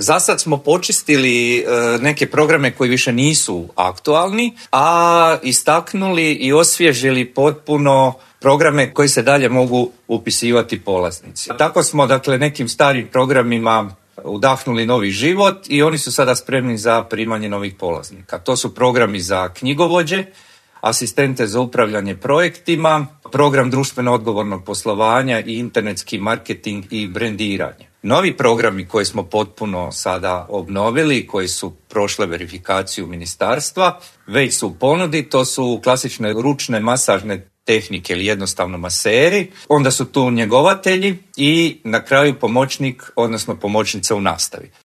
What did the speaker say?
Za sad smo počistili neke programe koji više nisu aktualni, a istaknuli i osvježili potpuno programe koji se dalje mogu upisivati polaznici. Tako smo, dakle, nekim starim programima udahnuli novi život i oni su sada spremni za primanje novih polaznika. To su programi za knjigovođe, asistente za upravljanje projektima, program društveno odgovornog poslovanja i internetski marketing i brendiranje. Novi programi koje smo potpuno sada obnovili, koji su prošle verifikaciju ministarstva, već su u ponudi, to su klasične ručne masažne tehnike ili jednostavno maseri, onda su tu njegovatelji i na kraju pomoćnik, odnosno pomoćnica u nastavi.